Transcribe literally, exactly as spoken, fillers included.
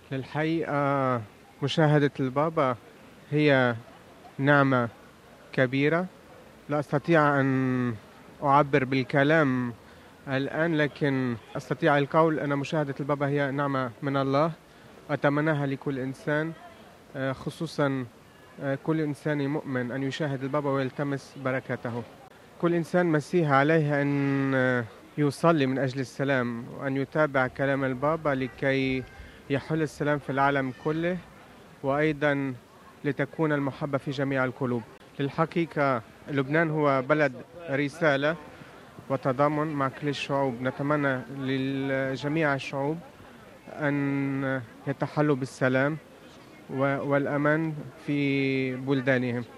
للحقيقة مشاهدة البابا هي نعمة كبيرة. لا أستطيع أن أعبر بالكلام الآن، لكن أستطيع القول أن مشاهدة البابا هي نعمة من الله، أتمناها لكل إنسان، آه، خصوصا آه، كل إنسان مؤمن أن يشاهد البابا ويلتمس بركته. كل إنسان مسيحي عليه أن آه، يصلي من أجل السلام، وأن يتابع كلام البابا لكي يحل السلام في العالم كله، وأيضا لتكون المحبة في جميع القلوب. للحقيقة لبنان هو بلد رسالة وتضامن مع كل الشعوب. نتمنى لجميع الشعوب أن يتحلوا بالسلام والأمان في بلدانهم.